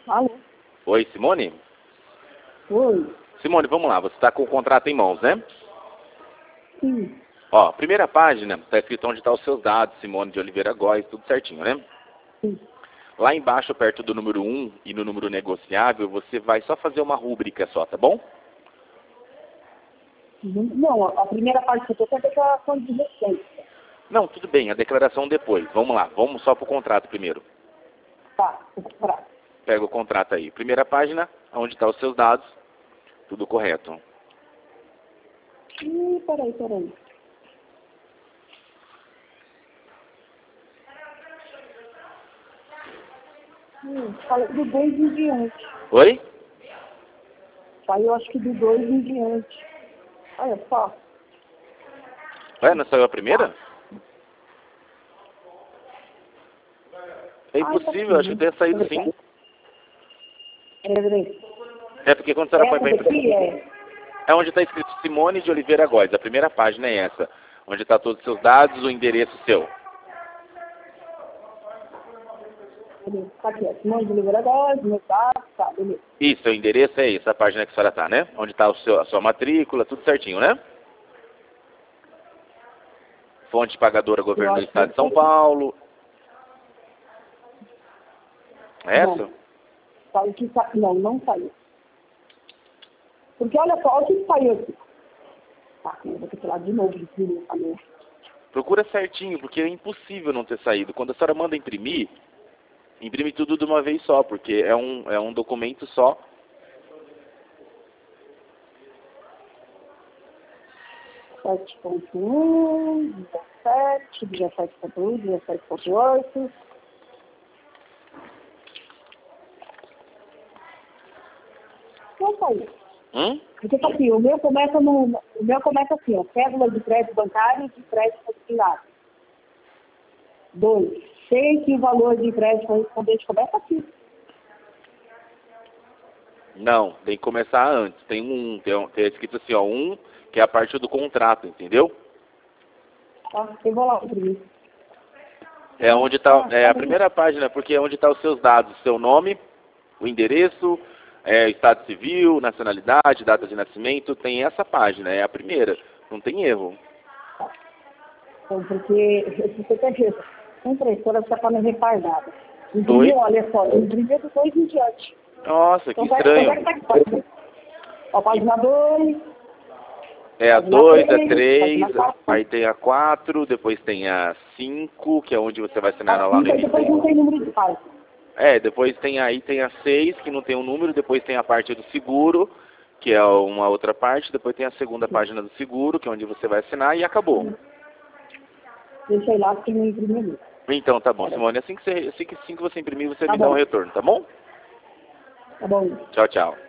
Alô? Oi, Simone? Oi? Simone, vamos lá. Você está com o contrato em mãos, né? Sim. Ó, primeira página, está escrito onde estão os seus dados, Simone de Oliveira Góes, tudo certinho, né? Sim. Lá embaixo, perto do número 1 e no número negociável, você vai só fazer uma rúbrica só, tá bom? Não, a primeira parte que eu estou é a declaração de receita. Não, tudo bem, a declaração depois. Vamos lá, vamos só para o contrato primeiro. Tá, o contrato. Pega o contrato aí. Primeira página, onde estão os seus dados, tudo correto. Peraí. Fala do 2 em diante. Oi? Saiu acho que do 2 em diante. Olha só. Ué, não saiu a primeira? É impossível, acho que tenha saído sim. Peraí. É porque quando a senhora Essa vai para daqui é... é onde está escrito Simone de Oliveira Góes. A primeira página é essa, onde está todos os seus dados, o endereço seu. Tá aqui, ó. Simone de Oliveira Góes, meu dados, tá, beleza. Isso, o endereço é esse, a página que a senhora está, né? Onde está a sua matrícula, tudo certinho, né? Fonte pagadora, governo do Estado de São Paulo. É essa? Saiu que não saiu. Porque olha só, o que saiu aqui. Tá, eu vou ter que ir lá de novo, imprimir essa merda. Procura certinho, porque é impossível não ter saído. Quando a senhora manda imprimir, imprime tudo de uma vez só, porque é um documento só. 7.1, 17, 17.1, 17.8. Não saiu. Porque tá aqui, o meu começa assim, ó, cédula de crédito bancário e de crédito consignado. 2. Sei que o valor de crédito correspondente começa aqui. Não, tem que começar antes. Tem escrito assim, ó, que é a parte do contrato, entendeu? Tá? Eu vou lá imprimir. É onde está, a primeira página, porque é onde estão os seus dados, seu nome, o endereço, estado civil, nacionalidade, data de nascimento, tem essa página, é a primeira, não tem erro. Então, porque você tem certeza, a impressora está falando retardada. Oi? Imprimiu, olha só, imprimiu do 2 em diante. Nossa, que Então, estranho. Ó, página 2. É a 2, a 3, página 4. aí tem a 4, depois tem a 5, que é onde você vai assinar A lá no 5, depois não início. tem número de página. Depois tem a 6, que não tem um número, depois tem a parte do seguro, que é uma outra parte, depois tem a segunda página do seguro, que é onde você vai assinar, e acabou. Deixei lá que não imprimiu. Então, tá bom, Simone, assim que você imprimir, você Tá me dá um bom. retorno, tá bom? Tá bom. Tchau, tchau.